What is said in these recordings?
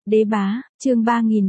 Đế bá, chương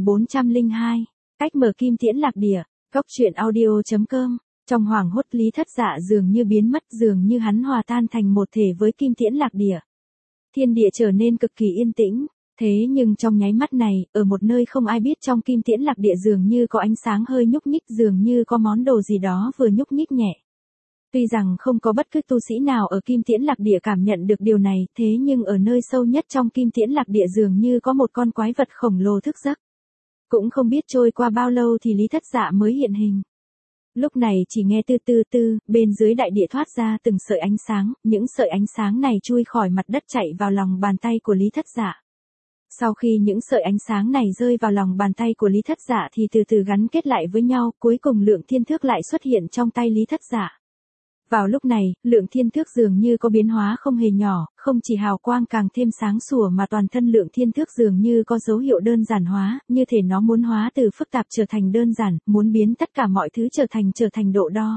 3402, cách mở kim tiễn lạc địa, góc truyện audio.com. Trong hoàng hốt Lý Thất Dạ dường như biến mất, dường như hắn hòa tan thành một thể với kim tiễn lạc địa. Thiên địa trở nên cực kỳ yên tĩnh, thế nhưng trong nháy mắt này, ở một nơi không ai biết trong kim tiễn lạc địa dường như có ánh sáng hơi nhúc nhích, dường như có món đồ gì đó vừa nhúc nhích nhẹ. Tuy rằng không có bất cứ tu sĩ nào ở kim tiễn lạc địa cảm nhận được điều này, thế nhưng ở nơi sâu nhất trong kim tiễn lạc địa dường như có một con quái vật khổng lồ thức giấc. Cũng không biết trôi qua bao lâu thì Lý Thất Dạ mới hiện hình. Lúc này chỉ nghe tư tư tư, bên dưới đại địa thoát ra từng sợi ánh sáng, những sợi ánh sáng này chui khỏi mặt đất chạy vào lòng bàn tay của Lý Thất Dạ. Sau khi những sợi ánh sáng này rơi vào lòng bàn tay của Lý Thất Dạ thì từ từ gắn kết lại với nhau, cuối cùng lượng thiên thước lại xuất hiện trong tay Lý Thất Dạ. Vào lúc này, lượng thiên thước dường như có biến hóa không hề nhỏ, không chỉ hào quang càng thêm sáng sủa mà toàn thân lượng thiên thước dường như có dấu hiệu đơn giản hóa, như thể nó muốn hóa từ phức tạp trở thành đơn giản, muốn biến tất cả mọi thứ trở thành độ đo.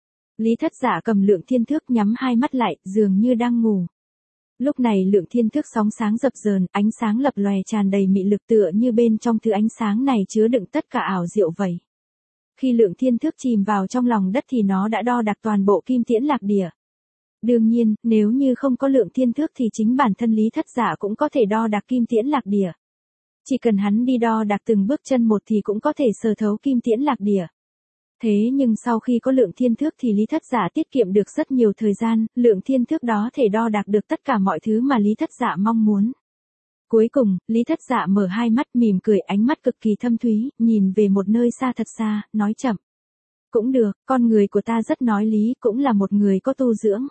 Lý Thất Dạ cầm lượng thiên thước nhắm hai mắt lại, dường như đang ngủ. Lúc này lượng thiên thước sóng sáng dập dờn, ánh sáng lập lòe tràn đầy mị lực tựa như bên trong thứ ánh sáng này chứa đựng tất cả ảo diệu vậy. Khi lượng thiên thước chìm vào trong lòng đất thì nó đã đo đạc toàn bộ kim tiễn lạc địa. Đương nhiên, nếu như không có lượng thiên thước thì chính bản thân Lý Thất Dạ cũng có thể đo đạc kim tiễn lạc địa. Chỉ cần hắn đi đo đạc từng bước chân một thì cũng có thể sờ thấu kim tiễn lạc địa. Thế nhưng sau khi có lượng thiên thước thì Lý Thất Dạ tiết kiệm được rất nhiều thời gian, lượng thiên thước đó thể đo đạc được tất cả mọi thứ mà Lý Thất Dạ mong muốn. Cuối cùng, Lý Thất Dạ mở hai mắt mỉm cười, ánh mắt cực kỳ thâm thúy, nhìn về một nơi xa thật xa, nói chậm. Cũng được, con người của ta rất nói lý, cũng là một người có tu dưỡng.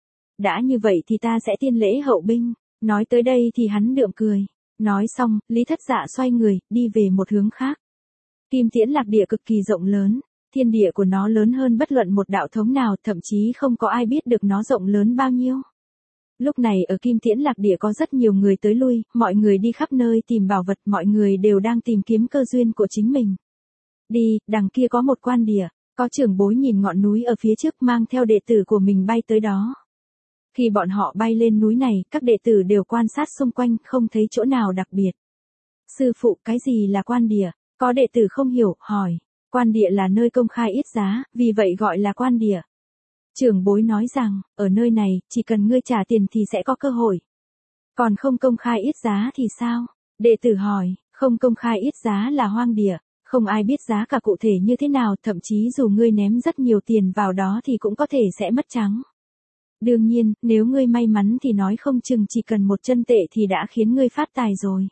Đã như vậy thì ta sẽ tiên lễ hậu binh. Nói tới đây thì hắn đượm cười. Nói xong, Lý Thất Dạ xoay người, đi về một hướng khác. Kim tiễn lạc địa cực kỳ rộng lớn, thiên địa của nó lớn hơn bất luận một đạo thống nào, thậm chí không có ai biết được nó rộng lớn bao nhiêu. Lúc này ở kim tiễn lạc địa có rất nhiều người tới lui, mọi người đi khắp nơi tìm bảo vật, mọi người đều đang tìm kiếm cơ duyên của chính mình. Đi, đằng kia có một quan địa, có trưởng bối nhìn ngọn núi ở phía trước mang theo đệ tử của mình bay tới đó. Khi bọn họ bay lên núi này, các đệ tử đều quan sát xung quanh, không thấy chỗ nào đặc biệt. Sư phụ, cái gì là quan địa? Có đệ tử không hiểu, hỏi. Quan địa là nơi công khai yết giá, vì vậy gọi là quan địa. Trưởng bối nói rằng, ở nơi này, chỉ cần ngươi trả tiền thì sẽ có cơ hội. Còn không công khai yết giá thì sao? Đệ tử hỏi, không công khai yết giá là hoang địa, không ai biết giá cả cụ thể như thế nào, thậm chí dù ngươi ném rất nhiều tiền vào đó thì cũng có thể sẽ mất trắng. Đương nhiên, nếu ngươi may mắn thì nói không chừng chỉ cần một chân tệ thì đã khiến ngươi phát tài rồi.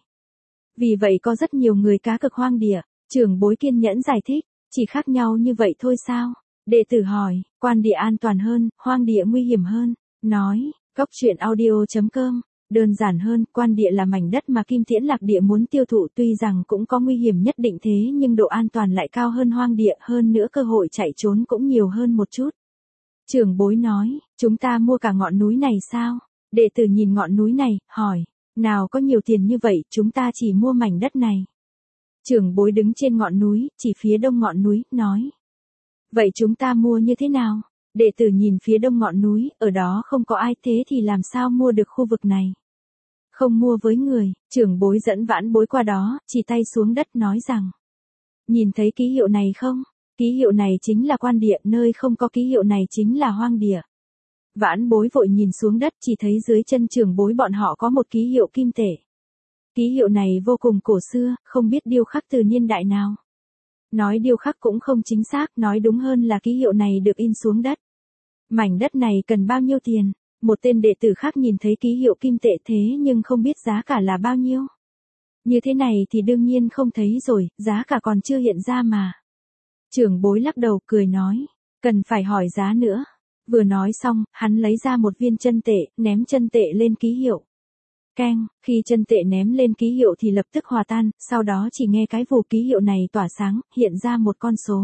Vì vậy có rất nhiều người cá cược hoang địa, trưởng bối kiên nhẫn giải thích, chỉ khác nhau như vậy thôi sao? Đệ tử hỏi, quan địa an toàn hơn, hoang địa nguy hiểm hơn. Nói, góc truyện audio.com, đơn giản hơn, quan địa là mảnh đất mà kim tiễn lạc địa muốn tiêu thụ, tuy rằng cũng có nguy hiểm nhất định thế nhưng độ an toàn lại cao hơn hoang địa, hơn nữa cơ hội chạy trốn cũng nhiều hơn một chút. Trưởng bối nói, chúng ta mua cả ngọn núi này sao? Đệ tử nhìn ngọn núi này, hỏi, nào có nhiều tiền như vậy, chúng ta chỉ mua mảnh đất này. Trưởng bối đứng trên ngọn núi, chỉ phía đông ngọn núi, nói. Vậy chúng ta mua như thế nào? Đệ tử nhìn phía đông ngọn núi, ở đó không có ai, thế thì làm sao mua được khu vực này? Không mua với người, trưởng bối dẫn vãn bối qua đó, chỉ tay xuống đất nói rằng. Nhìn thấy ký hiệu này không? Ký hiệu này chính là quan địa, nơi không có ký hiệu này chính là hoang địa. Vãn bối vội nhìn xuống đất, chỉ thấy dưới chân trưởng bối bọn họ có một ký hiệu kim tệ. Ký hiệu này vô cùng cổ xưa, không biết điêu khắc từ niên đại nào. Nói điêu khắc cũng không chính xác, nói đúng hơn là ký hiệu này được in xuống đất. Mảnh đất này cần bao nhiêu tiền? Một tên đệ tử khác nhìn thấy ký hiệu kim tệ thế nhưng không biết giá cả là bao nhiêu. Như thế này thì đương nhiên không thấy rồi, giá cả còn chưa hiện ra mà. Trưởng bối lắc đầu cười nói, cần phải hỏi giá nữa. Vừa nói xong, hắn lấy ra một viên chân tệ, ném chân tệ lên ký hiệu. Keng, khi chân tệ ném lên ký hiệu thì lập tức hòa tan, sau đó chỉ nghe cái vù ký hiệu này tỏa sáng, hiện ra một con số.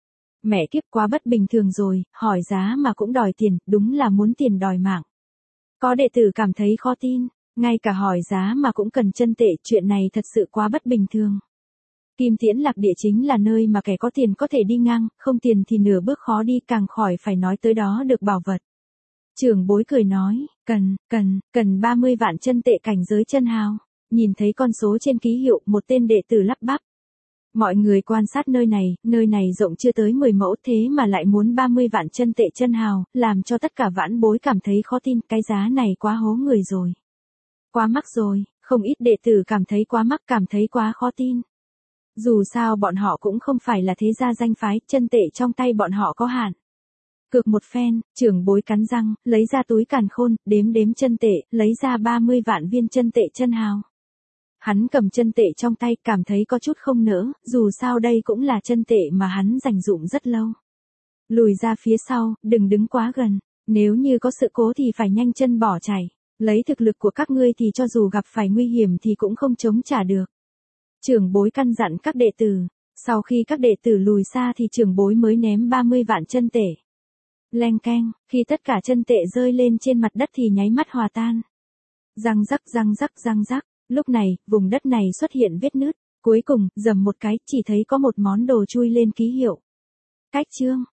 Mẹ kiếp, quá bất bình thường rồi, hỏi giá mà cũng đòi tiền, đúng là muốn tiền đòi mạng. Có đệ tử cảm thấy khó tin, ngay cả hỏi giá mà cũng cần chân tệ, chuyện này thật sự quá bất bình thường. Kim tiễn lạc địa chính là nơi mà kẻ có tiền có thể đi ngang, không tiền thì nửa bước khó đi, càng khỏi phải nói tới đó được bảo vật. Trưởng bối cười nói, cần 30 vạn chân tệ cảnh giới chân hào. Nhìn thấy con số trên ký hiệu, một tên đệ tử lắp bắp. Mọi người quan sát nơi này rộng chưa tới 10 mẫu thế mà lại muốn 30 vạn chân tệ chân hào, làm cho tất cả vãn bối cảm thấy khó tin, cái giá này quá hố người rồi. Quá mắc rồi, không ít đệ tử cảm thấy quá mắc, cảm thấy quá khó tin. Dù sao bọn họ cũng không phải là thế gia danh phái, chân tệ trong tay bọn họ có hạn. Cược một phen, trưởng bối cắn răng, lấy ra túi càn khôn, đếm chân tệ, lấy ra 30 vạn viên chân tệ chân hào. Hắn cầm chân tệ trong tay, cảm thấy có chút không nỡ, dù sao đây cũng là chân tệ mà hắn dành dụm rất lâu. Lùi ra phía sau, đừng đứng quá gần, nếu như có sự cố thì phải nhanh chân bỏ chạy, lấy thực lực của các ngươi thì cho dù gặp phải nguy hiểm thì cũng không chống trả được. Trưởng bối căn dặn các đệ tử, sau khi các đệ tử lùi xa thì trưởng bối mới ném 30 vạn chân tệ. Leng keng, khi tất cả chân tệ rơi lên trên mặt đất thì nháy mắt hòa tan. Răng rắc, lúc này, vùng đất này xuất hiện vết nứt, cuối cùng, rầm một cái, chỉ thấy có một món đồ chui lên ký hiệu. Cách chương